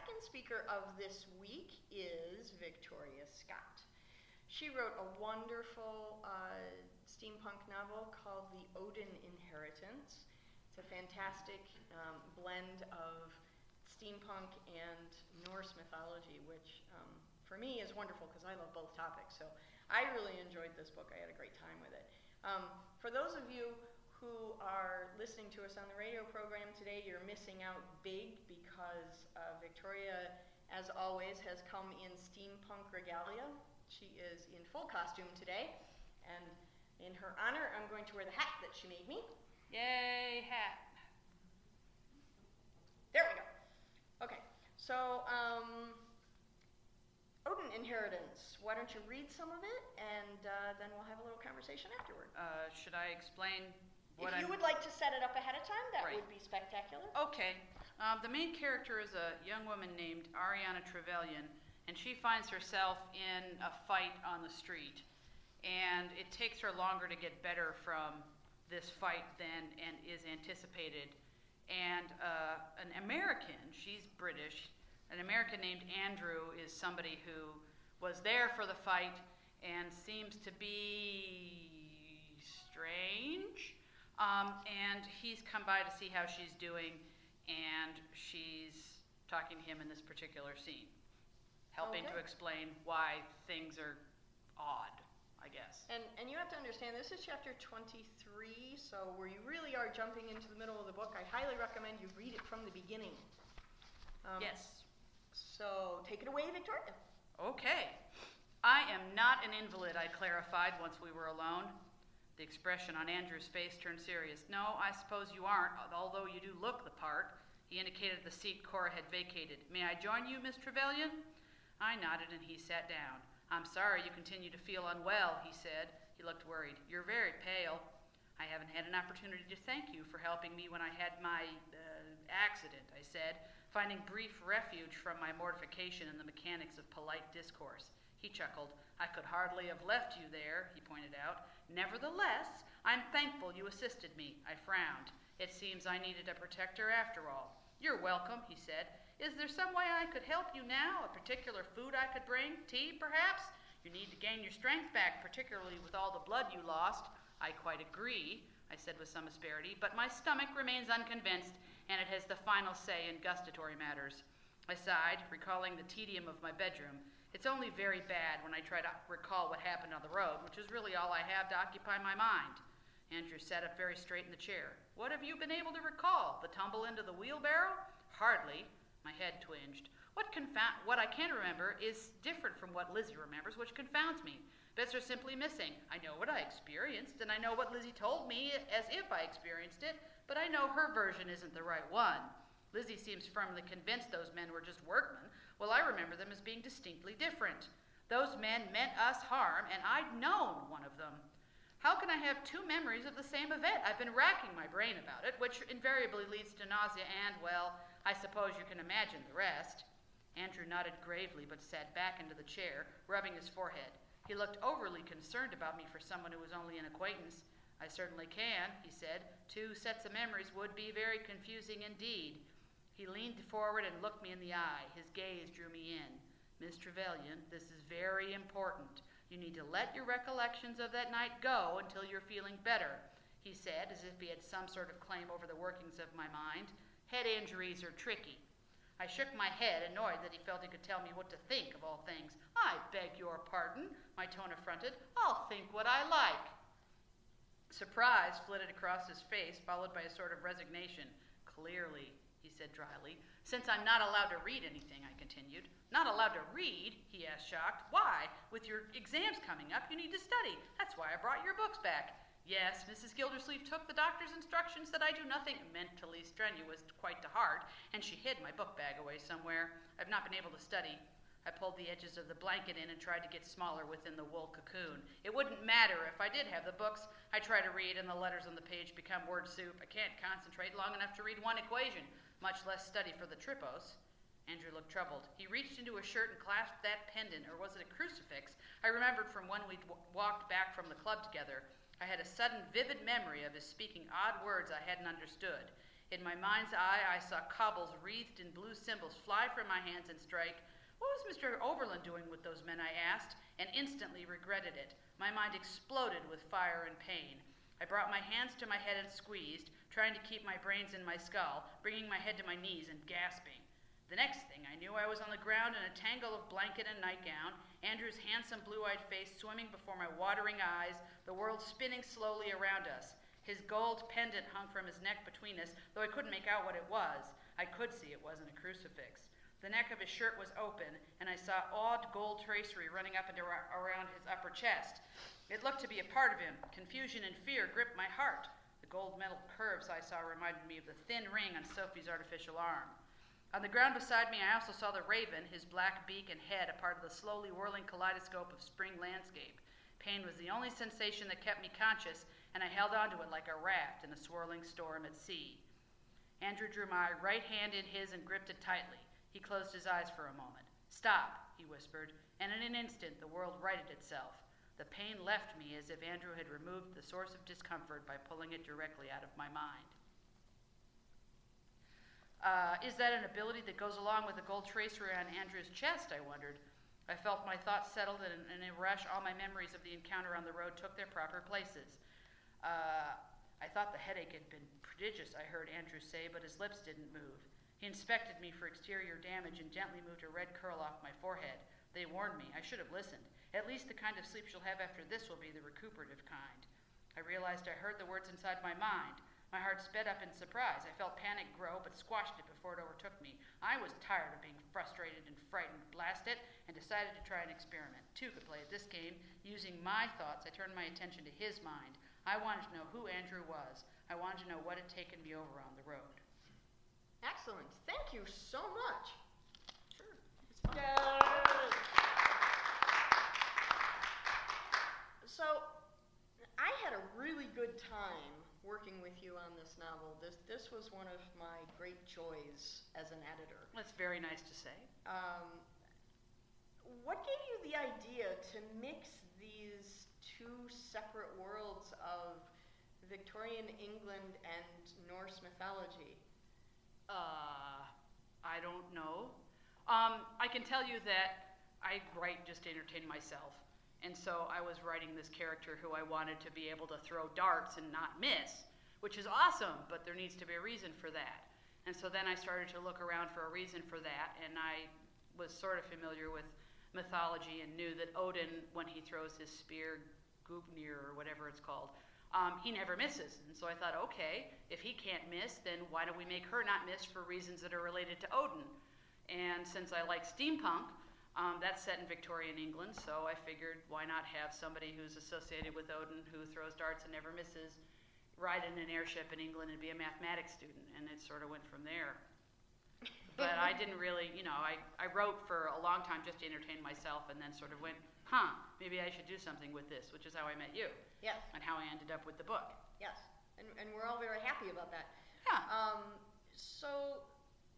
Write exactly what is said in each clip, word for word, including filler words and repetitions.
second speaker of this week is Victoria Scott. She wrote a wonderful uh, steampunk novel called The Odin Inheritance. It's a fantastic um, blend of steampunk and Norse mythology, which um, for me is wonderful because I love both topics. So I really enjoyed this book. I had a great time with it. Um, for those of you who are listening to us on the radio program today, you're missing out big because uh, Victoria, as always, has come in steampunk regalia. She is in full costume today, and in her honor, I'm going to wear the hat that she made me. Yay, hat. There we go. Okay, so um, Odin Inheritance. Why don't you read some of it, and uh, then we'll have a little conversation afterward. Uh, should I explain what If you I'm... would like to set it up ahead of time, that Right. would be spectacular. Okay. Um, the main character is a young woman named Ariana Trevelyan, and she finds herself in a fight on the street. And it takes her longer to get better from this fight than and is anticipated. And uh, an American, she's British, an American named Andrew is somebody who was there for the fight and seems to be strange. Um, and he's come by to see how she's doing, and she's talking to him in this particular scene, helping Okay. to explain why things are odd, I guess. And and you have to understand, this is chapter twenty-three, so where you really are jumping into the middle of the book, I highly recommend you read it from the beginning. Um, Yes. So take it away, Victoria. Okay. I am not an invalid, I clarified once we were alone. The expression on Andrew's face turned serious. No, I suppose you aren't, although you do look the part. He indicated the seat Cora had vacated. May I join you, Miss Trevelyan? I nodded and he sat down. I'm sorry you continue to feel unwell, he said. He looked worried. You're very pale. I haven't had an opportunity to thank you for helping me when I had my uh, accident, I said, finding brief refuge from my mortification in the mechanics of polite discourse. He chuckled. I could hardly have left you there, he pointed out. Nevertheless, I'm thankful you assisted me. I frowned. It seems I needed a protector after all. You're welcome, he said. Is there some way I could help you now? A particular food I could bring? Tea, perhaps? You need to gain your strength back, particularly with all the blood you lost. I quite agree, I said with some asperity, but my stomach remains unconvinced, and it has the final say in gustatory matters. I sighed, recalling the tedium of my bedroom. It's only very bad when I try to recall what happened on the road, which is really all I have to occupy my mind. Andrew sat up very straight in the chair. What have you been able to recall? The tumble into the wheelbarrow? Hardly. My head twinged. What confound- what I can remember is different from what Lizzie remembers, which confounds me. Bits are simply missing. I know what I experienced, and I know what Lizzie told me as if I experienced it, but I know her version isn't the right one. Lizzie seems firmly convinced those men were just workmen, while I remember them as being distinctly different. Those men meant us harm, and I'd known one of them. How can I have two memories of the same event? I've been racking my brain about it, which invariably leads to nausea and, well, I suppose you can imagine the rest. Andrew nodded gravely, but sat back into the chair, rubbing his forehead. He looked overly concerned about me for someone who was only an acquaintance. I certainly can, he said. Two sets of memories would be very confusing indeed. He leaned forward and looked me in the eye. His gaze drew me in. Miss Trevelyan, this is very important. You need to let your recollections of that night go until you're feeling better, he said, as if he had some sort of claim over the workings of my mind. Head injuries are tricky. I shook my head, annoyed that he felt he could tell me what to think of all things. I beg your pardon, my tone affronted. I'll think what I like. Surprise flitted across his face, followed by a sort of resignation. Clearly, he said dryly. Since I'm not allowed to read anything, I continued. Not allowed to read? He asked, shocked. Why? With your exams coming up, you need to study. That's why I brought your books back. Yes, Missus Gildersleeve took the doctor's instructions that I do nothing mentally strenuous quite to heart, and she hid my book bag away somewhere. I've not been able to study. I pulled the edges of the blanket in and tried to get smaller within the wool cocoon. It wouldn't matter if I did have the books. I try to read, and the letters on the page become word soup. I can't concentrate long enough to read one equation, much less study for the tripos. Andrew looked troubled. He reached into his shirt and clasped that pendant, or was it a crucifix? I remembered from when we'd w- walked back from the club together. I had a sudden, vivid memory of his speaking odd words I hadn't understood. In my mind's eye, I saw cobbles wreathed in blue symbols fly from my hands and strike. What was Mister Oberlin doing with those men, I asked, and instantly regretted it. My mind exploded with fire and pain. I brought my hands to my head and squeezed, trying to keep my brains in my skull, bringing my head to my knees and gasping. The next thing I knew, I was on the ground in a tangle of blanket and nightgown, Andrew's handsome blue-eyed face swimming before my watering eyes, the world spinning slowly around us. His gold pendant hung from his neck between us, though I couldn't make out what it was. I could see it wasn't a crucifix. The neck of his shirt was open, and I saw odd gold tracery running up and ar- around his upper chest. It looked to be a part of him. Confusion and fear gripped my heart. The gold metal curves I saw reminded me of the thin ring on Sophie's artificial arm. On the ground beside me, I also saw the raven, his black beak and head a part of the slowly whirling kaleidoscope of spring landscape. Pain was the only sensation that kept me conscious, and I held onto it like a raft in a swirling storm at sea. Andrew drew my right hand in his and gripped it tightly. He closed his eyes for a moment. "Stop," he whispered, and in an instant the world righted itself. The pain left me as if Andrew had removed the source of discomfort by pulling it directly out of my mind. Uh, is that an ability that goes along with the gold tracery on Andrew's chest, I wondered. I felt my thoughts settled, and in a rush, all my memories of the encounter on the road took their proper places. Uh, I thought the headache had been prodigious, I heard Andrew say, but his lips didn't move. He inspected me for exterior damage and gently moved a red curl off my forehead. They warned me. I should have listened. At least the kind of sleep she'll have after this will be the recuperative kind. I realized I heard the words inside my mind. My heart sped up in surprise. I felt panic grow, but squashed it before it overtook me. I was tired of being frustrated and frightened, blast it, and decided to try an experiment. Two could play at this game. Using my thoughts, I turned my attention to his mind. I wanted to know who Andrew was. I wanted to know what had taken me over on the road. Excellent. Thank you so much. Sure. It's fun. So, I had a really good time working with you on this novel. This this was one of my great joys as an editor. That's very nice to say. Um, what gave you the idea to mix these two separate worlds of Victorian England and Norse mythology? Uh, I don't know. Um, I can tell you that I write just to entertain myself. And so I was writing this character who I wanted to be able to throw darts and not miss, which is awesome, but there needs to be a reason for that. And so then I started to look around for a reason for that, and I was sort of familiar with mythology and knew that Odin, when he throws his spear, Gungnir or whatever it's called, um, he never misses. And so I thought, okay, if he can't miss, then why don't we make her not miss for reasons that are related to Odin? And since I like steampunk, Um, that's set in Victorian England, so I figured why not have somebody who's associated with Odin who throws darts and never misses ride in an airship in England and be a mathematics student, and it sort of went from there. But I didn't really, you know, I, I wrote for a long time just to entertain myself and then sort of went, huh, maybe I should do something with this, which is how I met you. Yes. And how I ended up with the book. Yes, and, and we're all very happy about that. Yeah. Um, so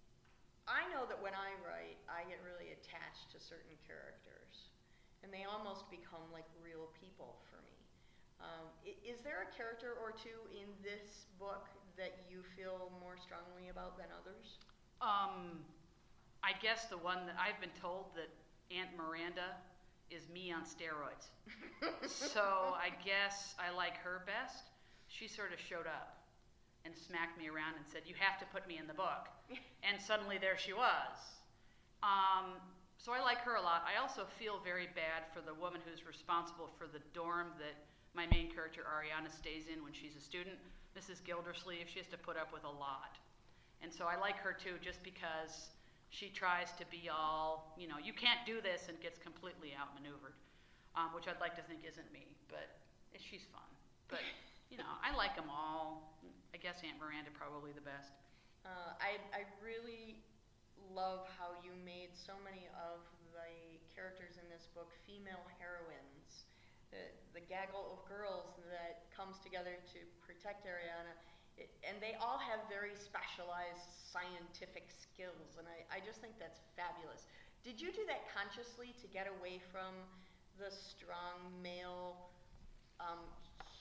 I know that when I write, I get really attached to certain characters, and they almost become like real people for me. Um, i- is there a character or two in this book that you feel more strongly about than others? Um, I guess the one that I've been told that Aunt Miranda is me on steroids. So I guess I like her best. She sort of showed up and smacked me around and said, "You have to put me in the book." And suddenly there she was. Um, so I like her a lot. I also feel very bad for the woman who's responsible for the dorm that my main character Ariana stays in when she's a student. Missus Gildersleeve. She has to put up with a lot. And so I like her too, just because she tries to be all, you know, you can't do this, and gets completely outmaneuvered, um, which I'd like to think isn't me, but she's fun. But, you know, I like them all. I guess Aunt Miranda probably the best. Uh, I, I really love how you made so many of the characters in this book female heroines. The, the gaggle of girls that comes together to protect Ariana. It, and they all have very specialized scientific skills, and I, I just think that's fabulous. Did you do that consciously to get away from the strong male um,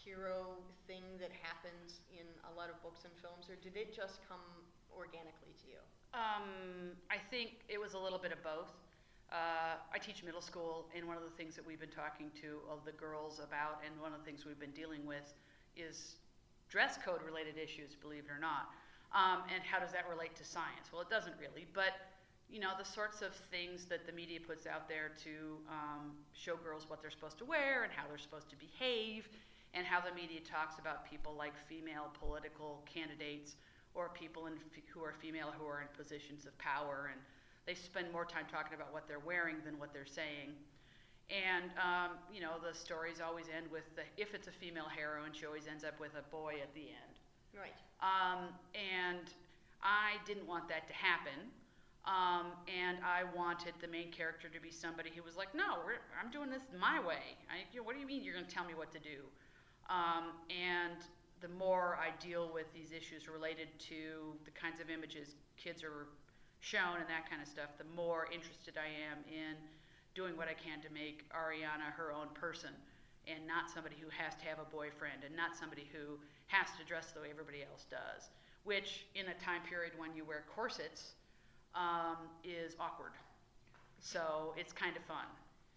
hero thing that happens in a lot of books and films, or did it just come organically to you? Um, I think it was a little bit of both. Uh, I teach middle school, and one of the things that we've been talking to all the girls about, and one of the things we've been dealing with, is dress code related issues, believe it or not. Um, and how does that relate to science? Well, it doesn't really, but you know, the sorts of things that the media puts out there to um, show girls what they're supposed to wear and how they're supposed to behave, and how the media talks about people like female political candidates or people in, who are female who are in positions of power, and they spend more time talking about what they're wearing than what they're saying. And um, you know, the stories always end with the, if it's a female heroine, she always ends up with a boy at the end. Right. Um, and I didn't want that to happen. Um, and I wanted the main character to be somebody who was like, no, we're, I'm doing this my way. I, you know, what do you mean you're going to tell me what to do? Um, and the more I deal with these issues related to the kinds of images kids are shown and that kind of stuff, the more interested I am in doing what I can to make Ariana her own person, and not somebody who has to have a boyfriend, and not somebody who has to dress the way everybody else does, which in a time period when you wear corsets, Um, is awkward. So it's kind of fun.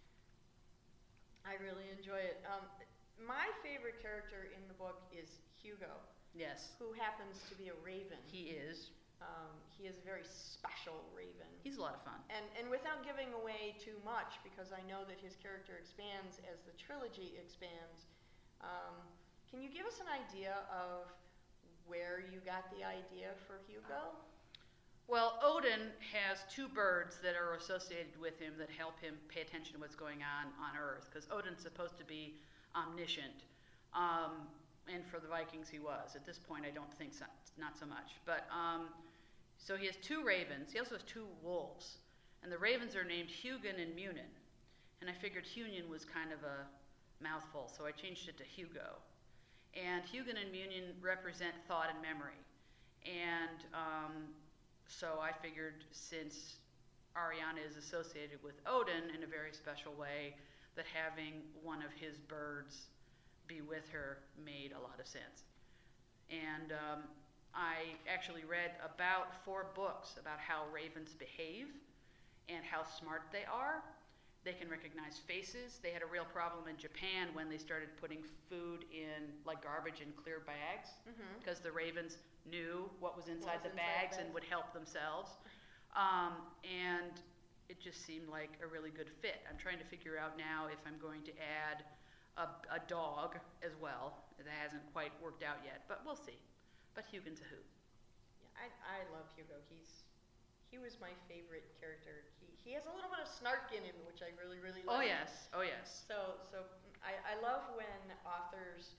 I really enjoy it. Um, my favorite character in the book is Hugo. Yes. Who happens to be a raven. He is. Um, he is a very special raven. He's a lot of fun. And and without giving away too much, because I know that his character expands as the trilogy expands, um, can you give us an idea of where you got the idea for Hugo? Well, Odin has two birds that are associated with him that help him pay attention to what's going on on Earth, because Odin's supposed to be omniscient, um, and for the Vikings he was. At this point, I don't think so, not so much. But um, so he has two ravens. He also has two wolves, and the ravens are named Hugin and Munin. And I figured Hugin was kind of a mouthful, so I changed it to Hugo. And Hugin and Munin represent thought and memory, and um, so I figured, since Ariana is associated with Odin in a very special way, that having one of his birds be with her made a lot of sense. And um, I actually read about four books about how ravens behave and how smart they are. They can recognize faces. They had a real problem in Japan when they started putting food in like garbage in clear bags, because mm-hmm. the ravens knew what was inside what was the inside bags, bags and would help themselves. Um, and it just seemed like a really good fit. I'm trying to figure out now if I'm going to add a, a dog as well. That hasn't quite worked out yet, but we'll see. But Hugin's a hoot. Yeah, I, I love Hugo. He's he was my favorite character. He he has a little bit of snark in him, which I really really like. Oh yes, oh yes. So so I, I love when authors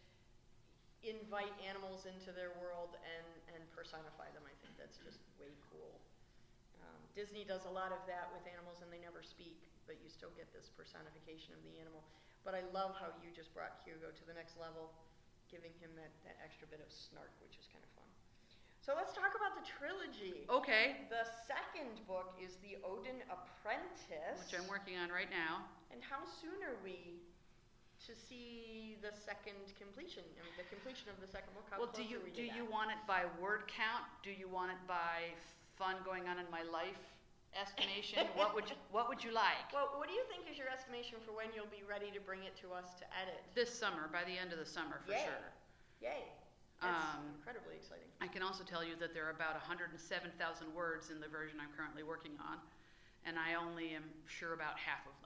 invite animals into their world and, and personify them. I think that's just way cool. Um, Disney does a lot of that with animals, and they never speak, but you still get this personification of the animal. But I love how you just brought Hugo to the next level, giving him that, that extra bit of snark, which is kind of fun. So let's talk about the trilogy. Okay. The second book is The Odin Apprentice, which I'm working on right now. And how soon are we to see the second completion? I mean, the completion of the second book. How well, close do you are we do to you that? want it by word count? Do you want it by fun going on in my life estimation? What would you What would you like? Well, what do you think is your estimation for when you'll be ready to bring it to us to edit? This summer, by the end of the summer, for Yay. sure. Yay! That's um, incredibly exciting. I can also tell you that there are about one hundred seven thousand words in the version I'm currently working on, and I only am sure about half of them.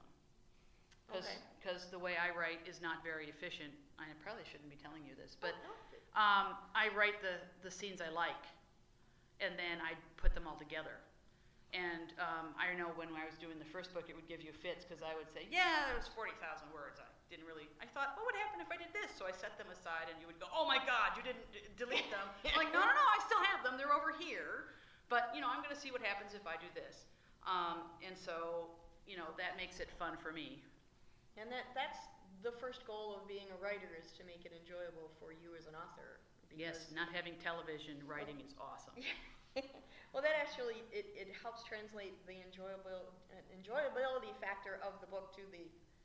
Because okay. the way I write is not very efficient. I probably shouldn't be telling you this, but um, I write the, the scenes I like, and then I put them all together. And um, I know when I was doing the first book, it would give you fits, because I would say, yeah, there was forty thousand words. I didn't really, I thought, what would happen if I did this? So I set them aside, and you would go, oh my God, you didn't d- delete them. I'm like, no, no, no, I still have them. They're over here. But, you know, I'm going to see what happens if I do this. Um, and so, you know, that makes it fun for me. And that that's the first goal of being a writer, is to make it enjoyable for you as an author. Yes, not having television, writing is awesome. Well, that actually, it, it helps translate the enjoyable uh, enjoyability factor of the book to the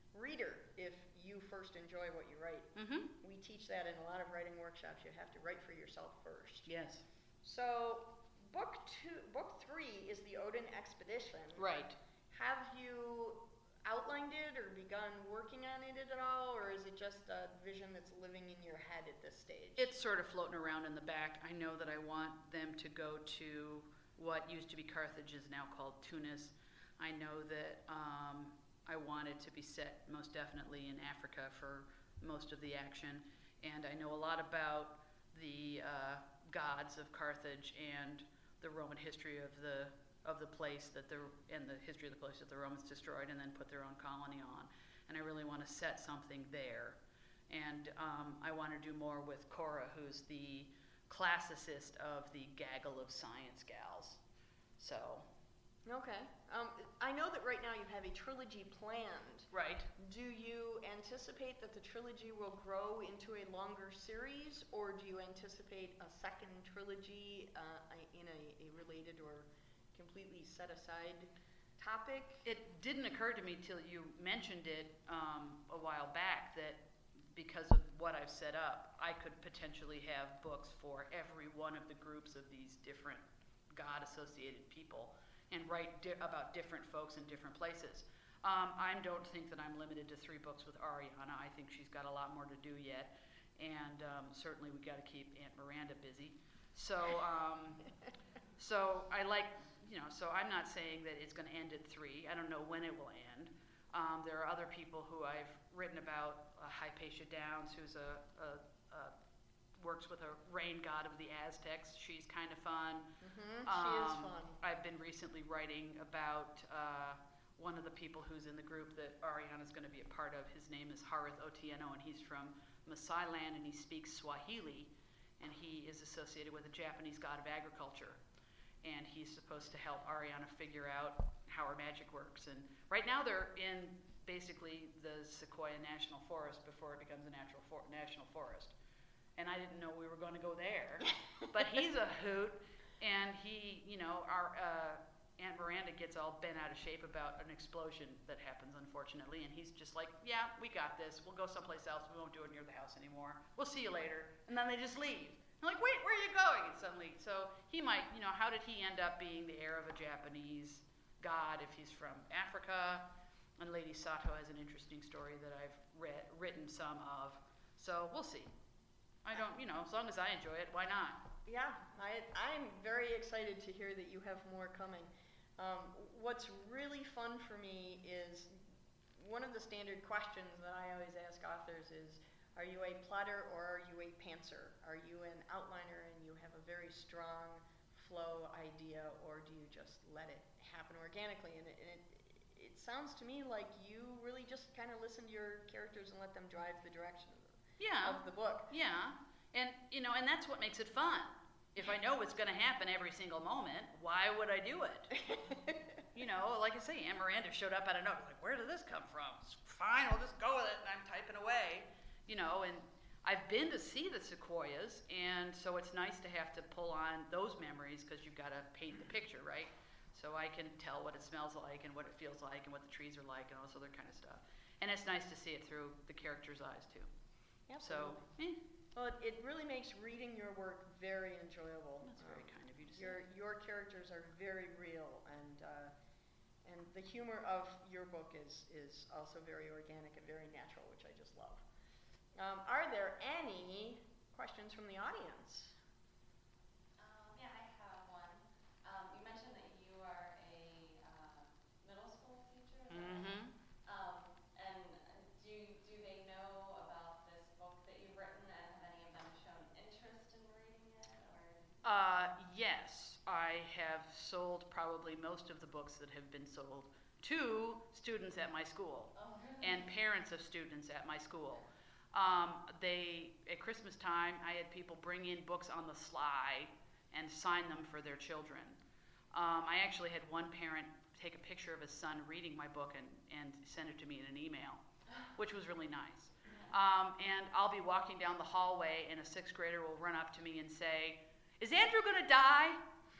reader if you first enjoy what you write. Mm-hmm. We teach that in a lot of writing workshops. You have to write for yourself first. Yes. So book two, book three is the Odin Expedition. Right. Have you outlined it or begun working on it at all, or is it just a vision that's living in your head at this stage? It's sort of floating around in the back. I know that I want them to go to what used to be Carthage, is now called Tunis. I know that um, I want it to be set most definitely in Africa for most of the action, and I know a lot about the uh, gods of Carthage and the Roman history of the of the place that the and the history of the place that the Romans destroyed and then put their own colony on. And I really want to set something there. And um, I want to do more with Cora, who's the classicist of the gaggle of science gals. So. Okay. Um, I know that right now you have a trilogy planned. Right. Do you anticipate that the trilogy will grow into a longer series, or do you anticipate a second trilogy uh, in a, a related or completely set aside topic? It didn't occur to me till you mentioned it um, a while back that because of what I've set up, I could potentially have books for every one of the groups of these different God-associated people and write di- about different folks in different places. Um, I don't think that I'm limited to three books with Ariana. I think she's got a lot more to do yet, and um, certainly we got to keep Aunt Miranda busy. So, um, so I like, you know, so I'm not saying that it's going to end at three. I don't know when it will end. Um, there are other people who I've written about, uh, Hypatia Downs, who's a, a, a works with a rain god of the Aztecs. She's kind of fun. Mm-hmm. Um, she is fun. I've been recently writing about uh, one of the people who's in the group that Ariana's going to be a part of. His name is Harith Otieno, and he's from Maasai land, and he speaks Swahili, and he is associated with a Japanese god of agriculture. And he's supposed to help Ariana figure out how her magic works. And right now they're in basically the Sequoia National Forest before it becomes a natural for- national forest. And I didn't know we were going to go there. But he's a hoot, and he, you know, our uh, Aunt Miranda gets all bent out of shape about an explosion that happens, unfortunately, and he's just like, yeah, we got this. We'll go someplace else. We won't do it near the house anymore. We'll see you later. And then they just leave. I'm like, wait, where are you going? And suddenly, so he might, you know, how did he end up being the heir of a Japanese god if he's from Africa? And Lady Sato has an interesting story that I've read, written some of. So we'll see. I don't, you know, as long as I enjoy it, why not? Yeah, I, I'm very excited to hear that you have more coming. Um, what's really fun for me is one of the standard questions that I always ask authors is, are you a plotter or are you a pantser? Are you an outliner and you have a very strong flow idea, or do you just let it happen organically? And it, and it, it sounds to me like you really just kind of listen to your characters and let them drive the direction of the, Yeah. of the book. Yeah, and you know, and that's what makes it fun. If I know what's going to happen every single moment, why would I do it? You know, like I say, Aunt Miranda showed up out of nowhere. Like, where did this come from? It's fine, I'll just go with it, and I'm typing away. You know, and I've been to see the sequoias, and so it's nice to have to pull on those memories because you've got to paint the picture, right? So I can tell what it smells like and what it feels like and what the trees are like and all this other kind of stuff. And it's nice to see it through the character's eyes, too. Absolutely. So, eh. Well, it, it really makes reading your work very enjoyable. That's very kind of you to say. Your your characters are very real, and uh, and the humor of your book is is also very organic and very natural, which I just love. Um, are there any questions from the audience? Um, yeah, I have one. Um, you mentioned that you are a uh, middle school teacher. Is that right? Mm-hmm. Um, and do do they know about this book that you've written, and have any of them shown interest in reading it, or? Uh, yes, I have sold probably most of the books that have been sold to students at my school Oh, really? and parents of students at my school. Um, they, at Christmas time, I had people bring in books on the sly and sign them for their children. Um, I actually had one parent take a picture of his son reading my book and, and send it to me in an email, which was really nice. Um, and I'll be walking down the hallway and a sixth grader will run up to me and say, "Is Andrew gonna die?"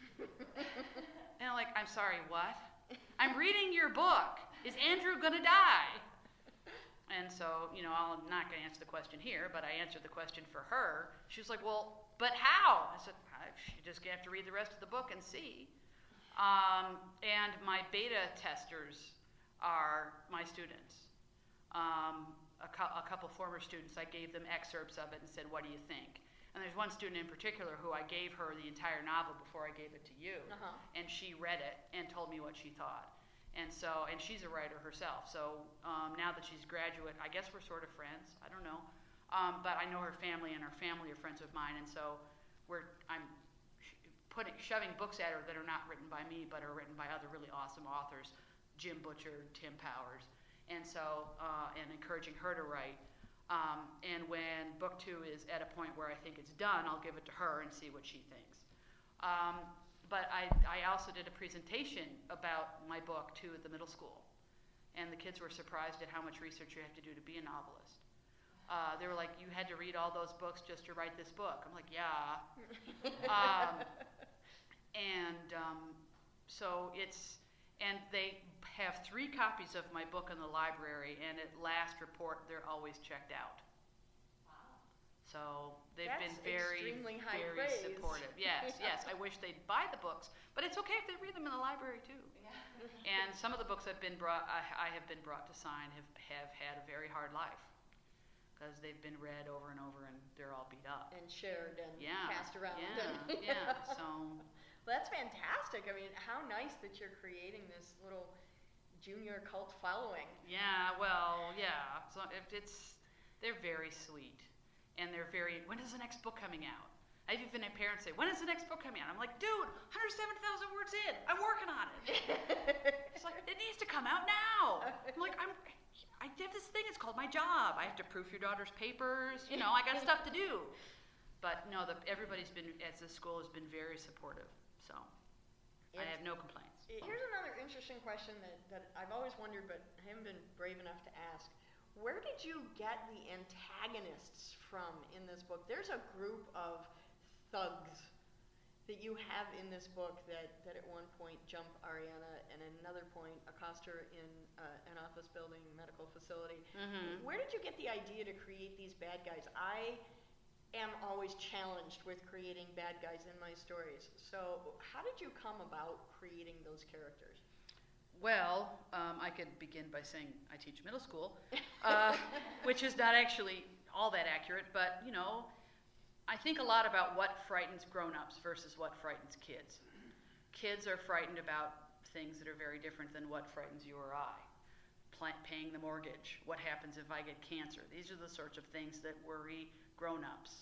And I'm like, "I'm sorry, what? I'm reading your book. Is Andrew gonna die?" And so, you know, I'm not going to answer the question here, but I answered the question for her. She was like, well, but how? I said, you just have to read the rest of the book and see. Um, and my beta testers are my students. Um, a, co- a couple former students, I gave them excerpts of it and said, what do you think? And there's one student in particular who I gave her the entire novel before I gave it to you. Uh-huh. And she read it and told me what she thought. And so, and she's a writer herself. So um, now that she's graduate, I guess we're sort of friends. I don't know. Um, but I know her family, and her family are friends of mine. And so we're, I'm sh- putting, shoving books at her that are not written by me, but are written by other really awesome authors, Jim Butcher, Tim Powers. And so, uh, and encouraging her to write. Um, and when book two is at a point where I think it's done, I'll give it to her and see what she thinks. Um, But I, I also did a presentation about my book, too, at the middle school. And the kids were surprised at how much research you have to do to be a novelist. Uh, they were like, you had to read all those books just to write this book. I'm like, yeah. um, and um, so it's, and they have three copies of my book in the library, and at last report, they're always checked out. So they've That's been very, extremely high very praise. supportive. Yes, yes. I wish they'd buy the books, but it's okay if they read them in the library too. Yeah. And some of the books I've been brought, I, I have been brought to sign, have have had a very hard life because they've been read over and over, and they're all beat up. And shared and Yeah, passed around. yeah, and yeah. So Well, that's fantastic. I mean, how nice that you're creating this little junior cult following. yeah, well, yeah. So if it's, they're very sweet. And they're very, when is the next book coming out? I've even had parents say, when is the next book coming out? I'm like, dude, one hundred seven thousand words in. I'm working on it. It's like, it needs to come out now. I'm like, I'm, I have this thing, it's called my job. I have to proof your daughter's papers. You know, I got stuff to do. But no, the, everybody's been, at the school has been very supportive. So I have no complaints. Here's another interesting question that, that I've always wondered, but I haven't been brave enough to ask. Where did you get the antagonists from in this book? There's a group of thugs that you have in this book that, that at one point jump Ariana and at another point accost her in uh, an office building, medical facility. Mm-hmm. Where did you get the idea to create these bad guys? I am always challenged with creating bad guys in my stories. So how did you come about creating those characters? Well, um, I could begin by saying I teach middle school, uh, which is not actually all that accurate, but, you know, I think a lot about what frightens grown-ups versus what frightens kids. Kids are frightened about things that are very different than what frightens you or I. Pla- paying the mortgage, what happens if I get cancer? These are the sorts of things that worry grown-ups.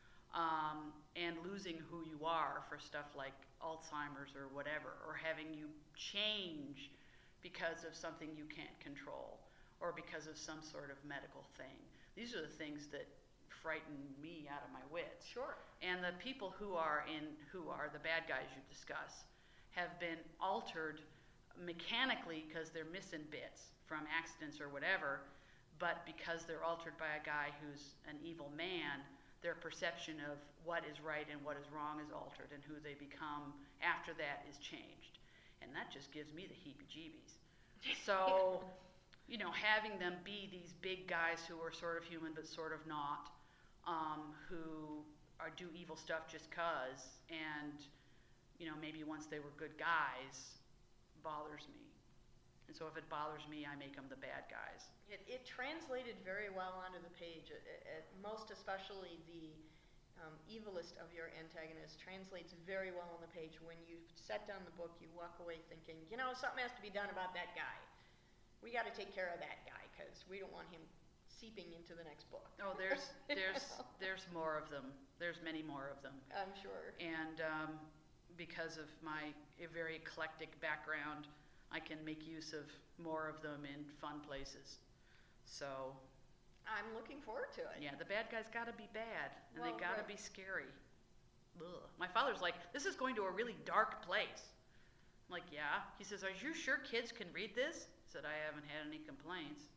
Um, and losing who you are for stuff like Alzheimer's or whatever, or having you change because of something you can't control, or because of some sort of medical thing. These are the things that frighten me out of my wits. Sure. And the people who are in, who are the bad guys you discuss, have been altered mechanically because they're missing bits from accidents or whatever, but because they're altered by a guy who's an evil man, their perception of what is right and what is wrong is altered, and who they become after that is changed. And that just gives me the heebie-jeebies. So, you know, having them be these big guys who are sort of human but sort of not, um, who are, do evil stuff just 'cause, and, you know, maybe once they were good guys, bothers me. And so if it bothers me, I make them the bad guys. It, it translated very well onto the page, uh, uh, most especially the um, evilest of your antagonists translates very well on the page. When you set down the book, you walk away thinking, you know, something has to be done about that guy. We got to take care of that guy because we don't want him seeping into the next book. Oh, there's there's there's more of them. There's many more of them. I'm sure. And um, because of my a very eclectic background, I can make use of more of them in fun places. So, I'm looking forward to it. yeah, the bad guys got to be bad, and Well, they got to right. be scary. Ugh. My father's like, this is going to a really dark place. I'm like, yeah. He says, are you sure kids can read this? I said, I haven't had any complaints.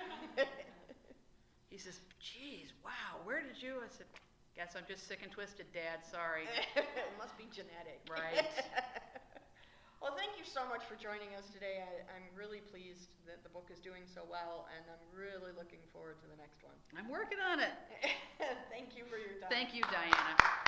He says, geez, wow, where did you? I said, guess I'm just sick and twisted, Dad, sorry. It must be genetic. Right. Well, thank you so much for joining us today. I, I'm really pleased that the book is doing so well, and I'm really looking forward to the next one. I'm working on it. Thank you for your time. Thank you, Diana.